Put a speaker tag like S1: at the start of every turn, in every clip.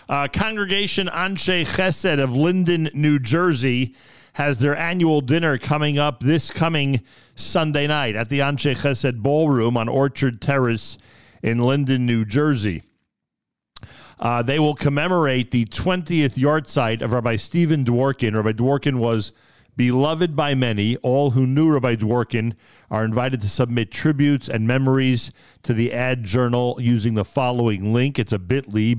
S1: Congregation Anshe Chesed of Linden, New Jersey, has their annual dinner coming up this coming Sunday night at the Anshe Chesed Ballroom on Orchard Terrace in Linden, New Jersey. They will commemorate the 20th yahrzeit of Rabbi Stephen Dworkin. Rabbi Dworkin was beloved by many. All who knew Rabbi Dworkin are invited to submit tributes and memories to the Ad Journal using the following link. It's a bit.ly,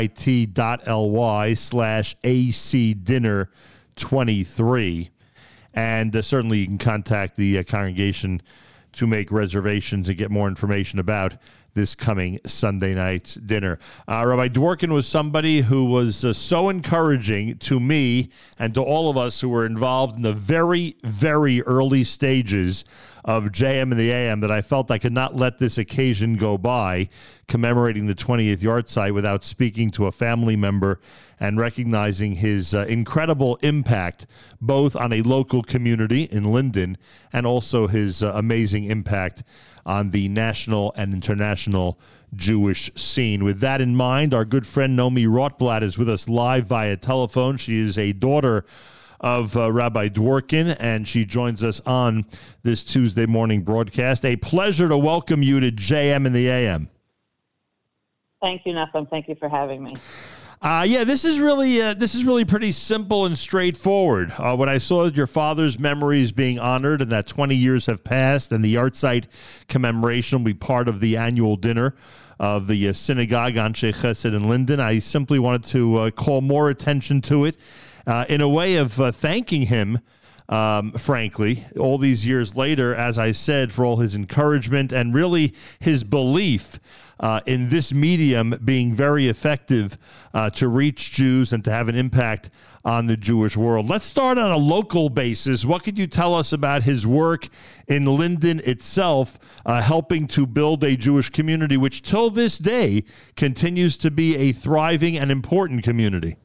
S1: bit.ly/acdinner23. And certainly you can contact the congregation to make reservations and get more information about this coming Sunday night dinner. Rabbi Dworkin was somebody who was so encouraging to me and to all of us who were involved in the very, very early stages of JM and the AM that I felt I could not let this occasion go by, commemorating the 20th yahrzeit, without speaking to a family member and recognizing his incredible impact both on a local community in Linden and also his amazing impact on the national and international Jewish scene. With that in mind, our good friend Nomi Rotblatt is with us live via telephone. She is a daughter of Rabbi Dworkin, and she joins us on this Tuesday morning broadcast. A pleasure to welcome you to JM and the AM.
S2: Thank you, Nachum. Thank you for having me.
S1: This is really pretty simple and straightforward. When I saw your father's memories being honored and that 20 years have passed and the yahrzeit commemoration will be part of the annual dinner of the synagogue Anshe Chesed in Linden, I simply wanted to call more attention to it in a way of thanking him, frankly, all these years later, as I said, for all his encouragement and really his belief in this medium being very effective to reach Jews and to have an impact on the Jewish world. Let's start on a local basis. What could you tell us about his work in Linden itself, helping to build a Jewish community, which till this day continues to be a thriving and important community?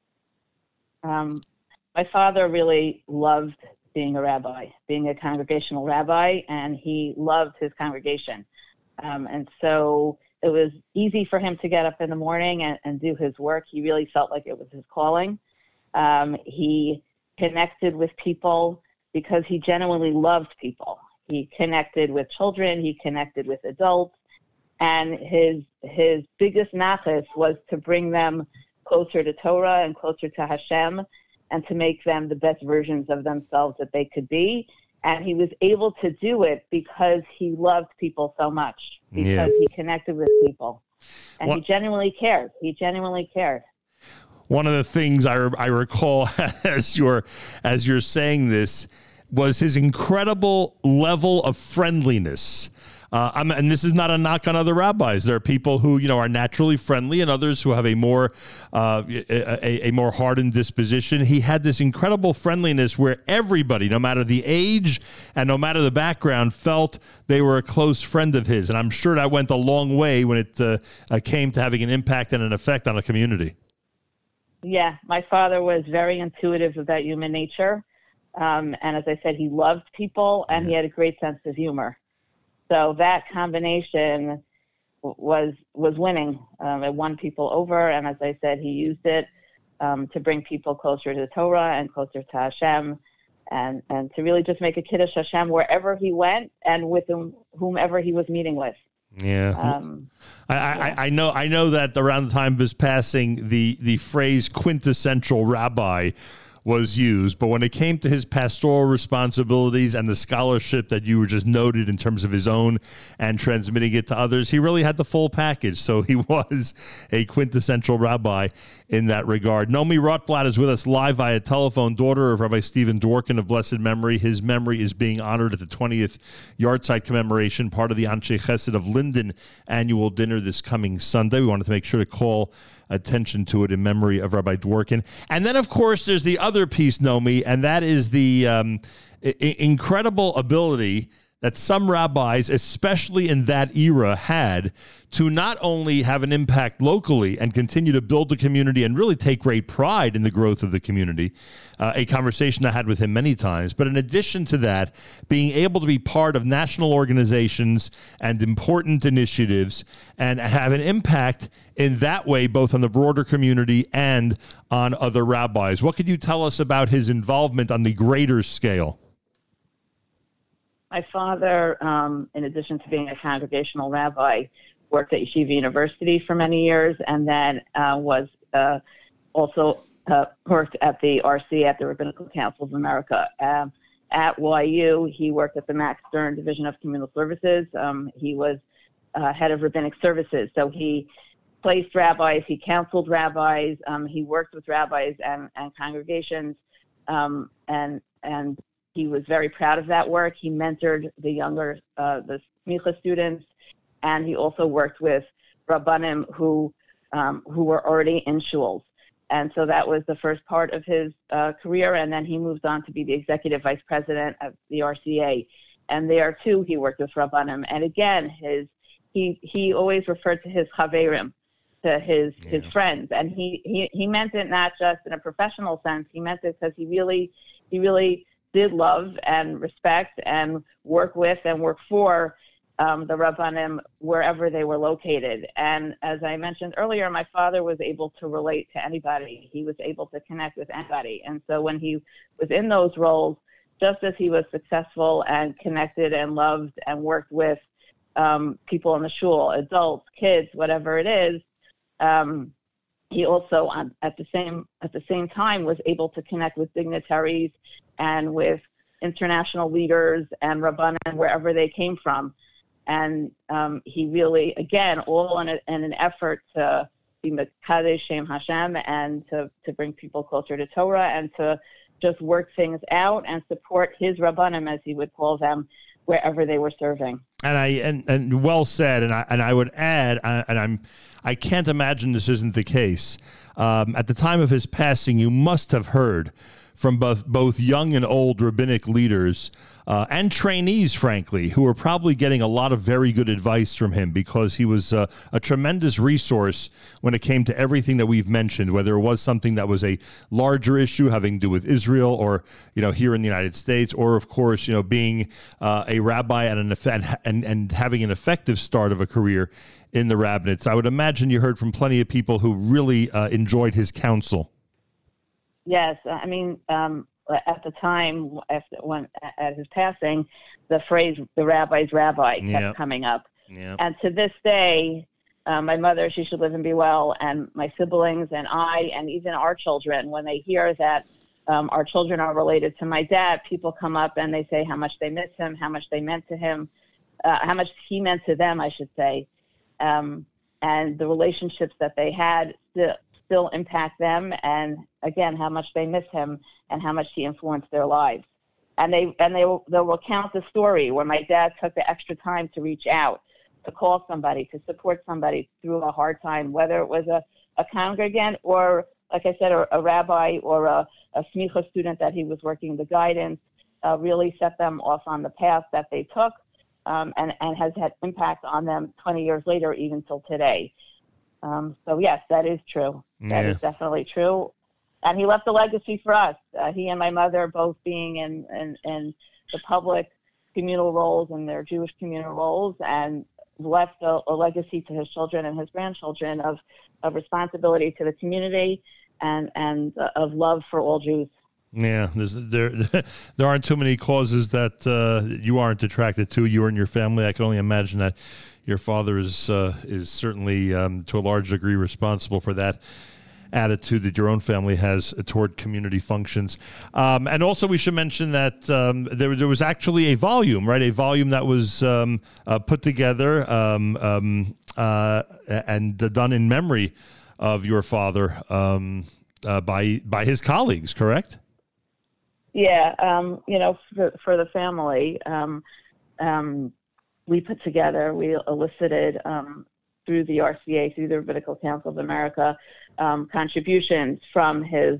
S2: My father really loved being a rabbi, being a congregational rabbi, and he loved his congregation. And so it was easy for him to get up in the morning and do his work. He really felt like it was his calling. He connected with people because he genuinely loved people. He connected with children. He connected with adults. And his biggest nachas was to bring them closer to Torah and closer to Hashem and to make them the best versions of themselves that they could be. And he was able to do it because he loved people so much, because he connected with people. And he genuinely cared. He genuinely cared.
S1: One of the things I recall as you're saying this was his incredible level of friendliness. And this is not a knock on other rabbis. There are people who, are naturally friendly and others who have a more hardened disposition. He had this incredible friendliness where everybody, no matter the age and no matter the background, felt they were a close friend of his. And I'm sure that went a long way when it came to having an impact and an effect on a community.
S2: Yeah, my father was very intuitive about human nature. And as I said, he loved people and he had a great sense of humor. So that combination was winning. It won people over, and as I said, he used it to bring people closer to Torah and closer to Hashem, and to really just make a Kiddush Hashem wherever he went and with whomever he was meeting with.
S1: Yeah, I know that around the time of his passing, the phrase quintessential rabbi was used, but when it came to his pastoral responsibilities and the scholarship that you were just noted in terms of his own and transmitting it to others, he really had the full package. So he was a quintessential rabbi in that regard. Nomi Rotblatt is with us live via telephone, daughter of Rabbi Stephen Dworkin of blessed memory. His memory is being honored at the 20th yahrzeit commemoration, part of the Anshe Chesed of Linden annual dinner this coming Sunday. We wanted to make sure to call attention to it in memory of Rabbi Dworkin. And then, of course, there's the other piece, Nomi, and that is the incredible ability that some rabbis, especially in that era, had to not only have an impact locally and continue to build the community and really take great pride in the growth of the community, a conversation I had with him many times, but in addition to that, being able to be part of national organizations and important initiatives and have an impact in that way, both on the broader community and on other rabbis. What could you tell us about his involvement on the greater scale?
S2: My father, in addition to being a congregational rabbi, worked at Yeshiva University for many years, and then was also worked at the RC, at the Rabbinical Council of America. At YU, he worked at the Max Stern Division of Communal Services. He was head of rabbinic services, so he placed rabbis, he counseled rabbis, he worked with rabbis and congregations, and he was very proud of that work. He mentored the younger, the smicha students, and he also worked with rabbanim who were already in shuls. And so that was the first part of his career, and then he moved on to be the executive vice president of the RCA. And there, too, he worked with rabbanim. And again, he always referred to his chaverim, to his friends. And he meant it not just in a professional sense. He meant it because he really did love and respect and work with and work for the rabbanim wherever they were located. And as I mentioned earlier, my father was able to relate to anybody. He was able to connect with anybody. And so when he was in those roles, just as he was successful and connected and loved and worked with people in the shul, adults, kids, whatever it is, he also at the same time was able to connect with dignitaries and with international leaders and rabbanim wherever they came from. And he really, again, all in an effort to be Mekadesh Shem Hashem and to bring people closer to Torah and to just work things out and support his rabbanim, as he would call them, wherever they were serving.
S1: And well said. And I would add, I can't imagine this isn't the case. At the time of his passing, you must have heard from both young and old rabbinic leaders and trainees, frankly, who were probably getting a lot of very good advice from him, because he was a tremendous resource when it came to everything that we've mentioned, whether it was something that was a larger issue having to do with Israel or, here in the United States, or, of course, being a rabbi and having an effective start of a career in the rabbinate. I would imagine you heard from plenty of people who really enjoyed his counsel.
S2: Yes, I mean, at the time, at his passing, the phrase "the rabbi's rabbi" kept coming up. Yep. And to this day, my mother, she should live and be well, and my siblings and I, and even our children, when they hear that our children are related to my dad, people come up and they say how much they miss him, how much they meant to him, how much he meant to them, I should say, and the relationships that they had still impact them, and again, how much they miss him and how much he influenced their lives. And they'll recount the story where my dad took the extra time to reach out, to call somebody, to support somebody through a hard time, whether it was a congregant or, like I said, a rabbi or a smicha student that he was working the guidance, really set them off on the path that they took, and has had impact on them 20 years later, even till today. So yes, that is true. That is definitely true. And he left a legacy for us. He and my mother both being in the public communal roles and their Jewish communal roles, and left a legacy to his children and his grandchildren of responsibility to the community and of love for all Jews.
S1: Yeah, there aren't too many causes that you aren't attracted to, you and your family. I can only imagine that your father is certainly, to a large degree, responsible for that attitude that your own family has toward community functions. And also we should mention that there was actually a volume, right? A volume that was put together and done in memory of your father by his colleagues, correct?
S2: Yeah, for the family, we elicited through the RCA, through the Rabbinical Council of America, contributions from his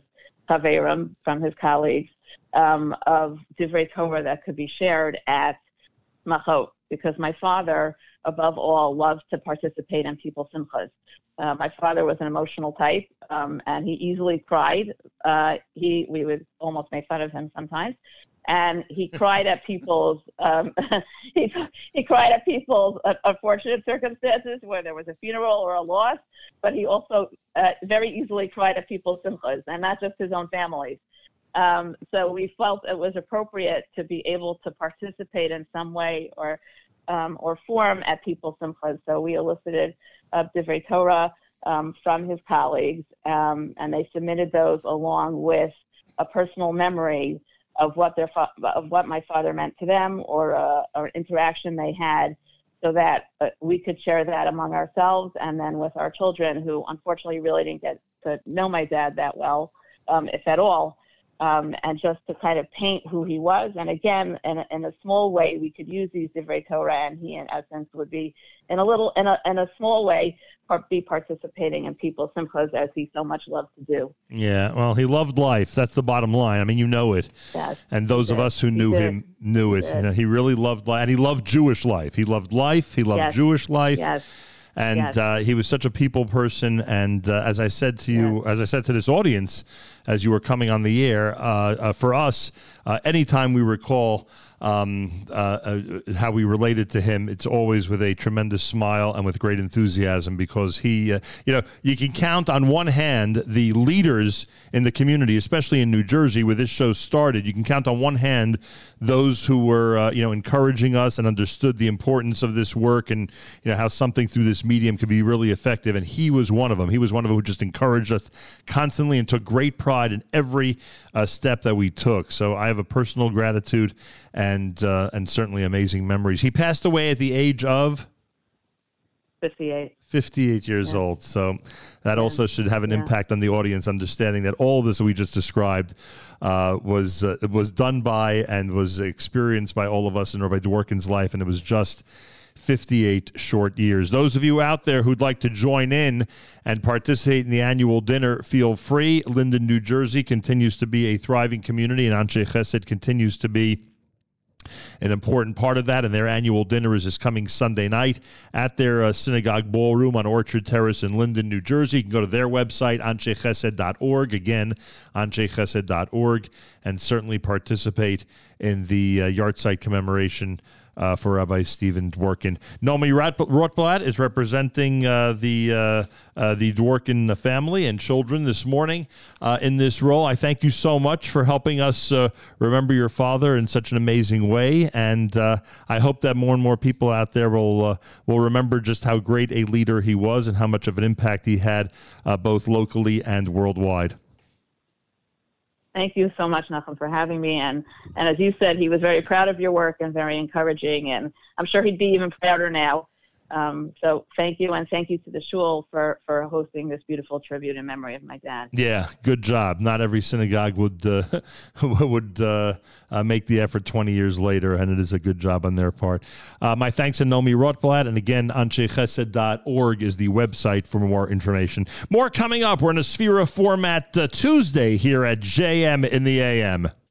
S2: chaverim, from his colleagues, of Divrei Torah that could be shared at smachot, because my father, above all, loved to participate in people's simchas. My father was an emotional type, and he easily cried. We would almost make fun of him sometimes. And he cried at people's he cried at people's unfortunate circumstances where there was a funeral or a loss, but he also very easily cried at people's simchas, and not just his own families. So we felt it was appropriate to be able to participate in some way or form at people's simchas. So we elicited Divrei Torah from his colleagues, and they submitted those along with a personal memory of what my father meant to them, or an interaction they had, so that we could share that among ourselves, and then with our children, who unfortunately really didn't get to know my dad that well, if at all, and just to kind of paint who he was. And again, in a small way, we could use these Divrei Torah, and he, in essence, would be in a small way be participating in people's simchas, as he so much loved to do.
S1: Yeah, well, he loved life. That's the bottom line. I mean, you know it.
S2: Yes,
S1: and those of us who knew him knew it. You know, he really loved life, and he loved Jewish life. He loved life. He loved Jewish life.
S2: Yes.
S1: And he was such a people person. And as I said to you, as I said to this audience, as you were coming on the air, for us, anytime we recall how we related to him, it's always with a tremendous smile and with great enthusiasm, because he, you can count on one hand the leaders in the community, especially in New Jersey where this show started. You can count on one hand those who were, encouraging us and understood the importance of this work, and, how something through this medium could be really effective. And he was one of them. He was one of them who just encouraged us constantly and took great pride in every step that we took. So I have a personal gratitude and certainly amazing memories. He passed away at the age of 58 years old. So that also should have an impact on the audience, understanding that all this we just described was done by and was experienced by all of us in Rabbi Dworkin's life, and it was just 58 short years. Those of you out there who'd like to join in and participate in the annual dinner, feel free. Linden, New Jersey continues to be a thriving community, and Anshe Chesed continues to be an important part of that, and their annual dinner is this coming Sunday night at their synagogue ballroom on Orchard Terrace in Linden, New Jersey. You can go to their website, anshechesed.org, again, anshechesed.org, and certainly participate in the yahrzeit commemoration for Rabbi Stephen Dworkin. Naomi Rotblatt is representing the Dworkin family and children this morning in this role. I thank you so much for helping us remember your father in such an amazing way, and I hope that more and more people out there will remember just how great a leader he was and how much of an impact he had both locally and worldwide.
S2: Thank you so much, Nachum, for having me. And as you said, he was very proud of your work and very encouraging, and I'm sure he'd be even prouder now. So thank you, and thank you to the shul for hosting this beautiful tribute in memory of my dad.
S1: Yeah, good job. Not every synagogue would make the effort 20 years later, and it is a good job on their part. My thanks to Naomi Rotblatt, and again, anshechesed.org is the website for more information. More coming up. We're in a Sphera format Tuesday here at JM in the AM.